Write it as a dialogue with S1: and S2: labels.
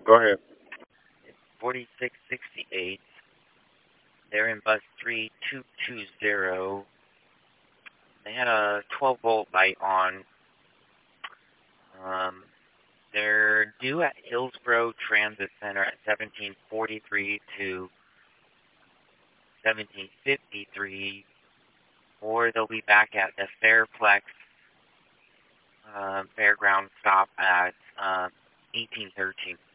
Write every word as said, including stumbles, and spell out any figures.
S1: Go ahead.
S2: forty-six sixty-eight. They're in bus three two two zero. They had a twelve volt light on. Um, they're due at Hillsborough Transit Center at seventeen forty-three to seventeen fifty-three, or they'll be back at the Fairplex uh, Fairground stop at uh, eighteen thirteen.